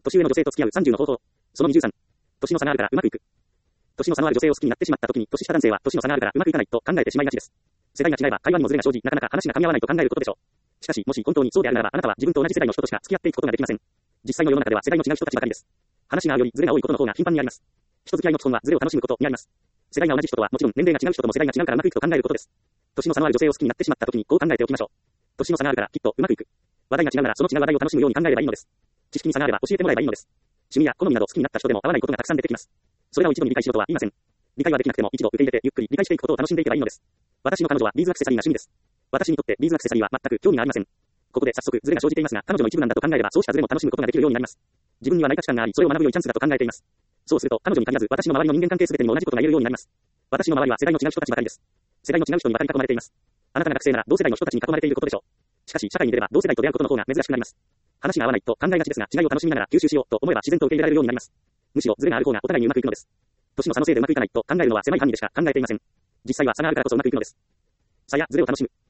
年上の女性と付き合う30の方法。その23。年の差があるからうまくいく。年の差のある女性を好きになってしまった時に、年下男性は年の差があるからうまくいかないと考えてしまいがちです。世代が違えば会話にもズレが生じ、なかなか話が噛み合わないと考えることでしょう。しかし、もし本当にそうであるならば、あなたは自分と同じ世代の人としか付き合っていくことができません。実際の世の中では世代の違う人たちばかりです。話が合うよりズレが多いことの方が頻繁にあります。人付き合いの基本はズレを楽しむことにあります。世代が同じ人とはもちろん年齢が違う人とも世代が違うからうまくいくと考えることです。年の差のある女性を好きになってしまった時にこう考えておきましょう。年の差があるからきっとうまくいく。話題が違うならその違う話題を楽しむように考えればいいのです。知識に差があれば教えてもらえばいいのです。趣味や好みなど好きになった人でも合わないことがたくさん出てきます。それらを一度に理解しろとは言いません。理解はできなくても一度受け入れてゆっくり理解していくことを楽しんでいけばいいのです。私の彼女はビーズアクセサリーが趣味です。私にとってビーズアクセサリーは全く興味がありません。ここで早速ズレが生じていますが、彼女の一部なんだと考えればそうしたズレも楽しむことができるようになります。自分にはない価値観があり、それを学ぶ良いチャンスだと考えています。そうすると彼女に限らず私の周りの人間関係すべてにも同じことが言えるようになります。私の周りは世代の違う人たちばかりです。世代の違う人にばかり囲まれています。あなたが学生なら同世代の人たちに囲まれていることでしょう。しかし社会に出れば同世代と出会うことの方が珍しくなります。話が合わないと考えがちですが、違いを楽しみながら吸収しようと思えば自然と受け入れられるようになります。むしろズレがある方がお互いにうまくいくのです。年の差のせいでうまくいかないと考えるのは狭い範囲でしか考えていません。実際は差があるからこそうまくいくのです。差やズレを楽しむ。